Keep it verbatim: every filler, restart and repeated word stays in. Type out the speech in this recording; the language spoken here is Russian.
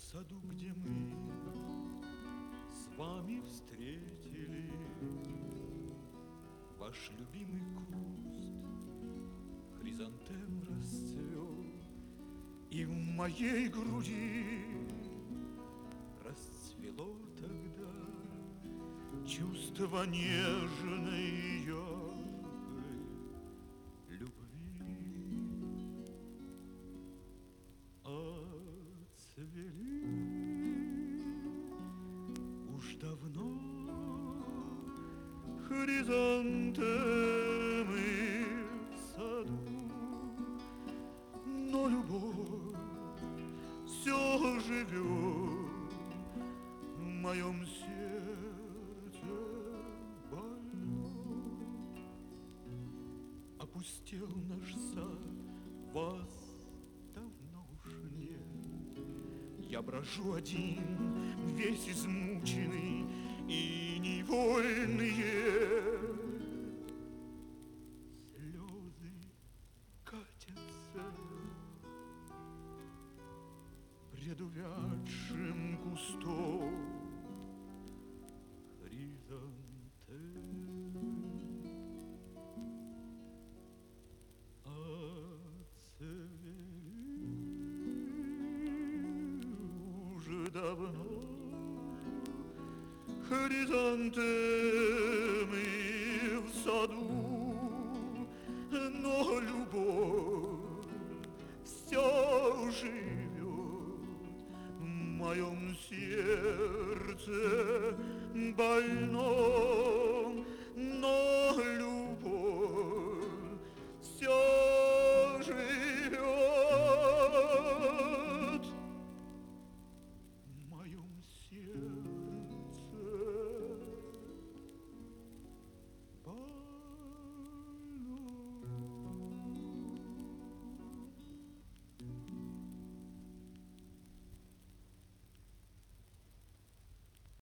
саду, где мы с вами встретили ваш любимый куст, хризантем расцвел, и в моей груди расцвело тогда чувство нежной яркой любви. Отцвели уж давно хризантемы в саду, но любовь все живет в моем сердце больно. Опустел наш сад, вас давно уж нет. Я брожу один, весь измученный и невольные слезы катятся пред увядшим кустом хризантем. Уже давно хризантемы в саду, но любовь все живет в моем сердце больном.